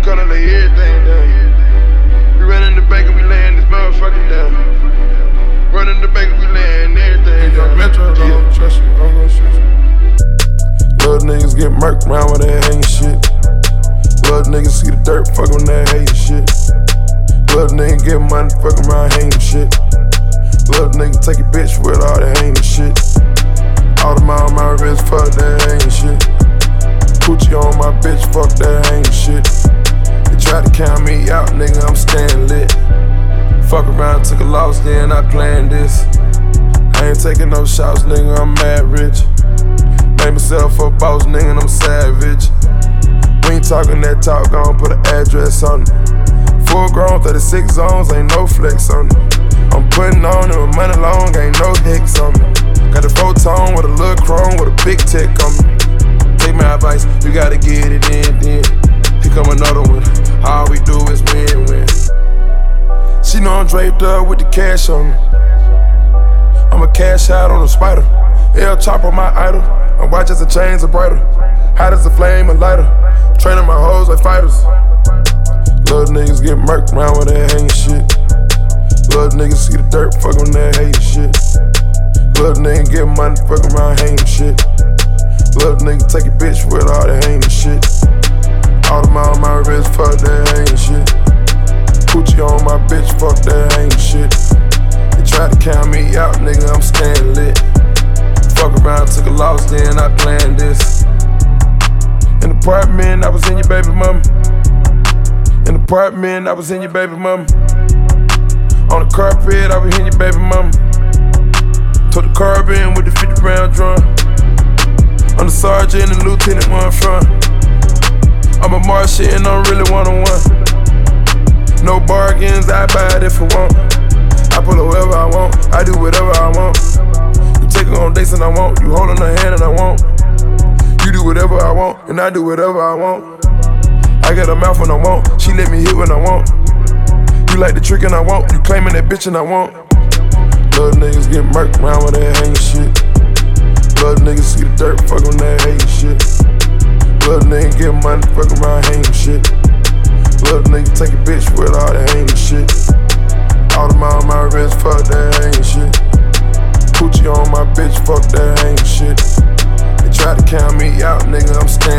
corner, lay everything down. We run in the bank and we laying this motherfucker down. Run in the bank and we laying everything down. Metro, don't trust you, I'm gon' shoot you. Little niggas get murked round with that hating shit. Little niggas see the dirt, fuck on that hating shit. Little nigga get money, fuck around hating shit. Little nigga take a bitch with all that hating shit. All the on my wrist, fuck that hating shit. Coochie on my bitch, fuck that hating shit. They tried to count me out, nigga, I'm staying lit. Fuck around, took a loss, then I planned this. I ain't taking no shots, nigga, I'm mad rich. Made myself a boss, nigga, I'm savage. We ain't talking that talk, gon' put an address on it. Full grown, 36 zones, ain't no flex on it. I'm putting on it with money long, ain't no hicks on me. Got a photon with a little chrome with a big tick on me. Take my advice, you gotta get it in, then. Here come another one, all we do is win-win. She know I'm draped up with the cash on me. I'm a cash out on a spider. L chop on my idol. My watches and chains are brighter. Hot as a flame, a lighter. Training my hoes like fighters. Little niggas get murked round with that hating shit. Little niggas see the dirt, fuck on that hating shit. Little nigga get money, fuck around hating shit. Little nigga take a bitch with all that hating shit. All the on my wrist, fuck that hating shit. Coochie on my bitch, fuck that hating shit. They tried to count me out, nigga, I'm staying lit. Fuck around, took a loss, then I planned this. In the apartment, I was in your baby mama. In the apartment, I was in your baby mama. On the carpet, I was in your baby mama. Took the carbon with the 50 round drum. I'm the sergeant and lieutenant where I'm from. I'm a marshal and I'm really one-on-one. No bargains, I buy it if I want. I pull up wherever I want, I do whatever I want. You take her on dates and I want, you holding her hand and I want. You do whatever I want, and I do whatever I want. I got a mouth when I want, she let me hit when I want. You like the trick and I want, you claiming that bitch and I want. Little niggas get murked round with that hating shit. Little niggas see the dirt, fuck on that hating shit. Little nigga get money, fuck around hating shit. Little nigga take a bitch with all that hating shit. All the on my wrist, fuck that hating shit. Coochie on my bitch, fuck that hating shit. They tried to count me out, nigga, I'm staying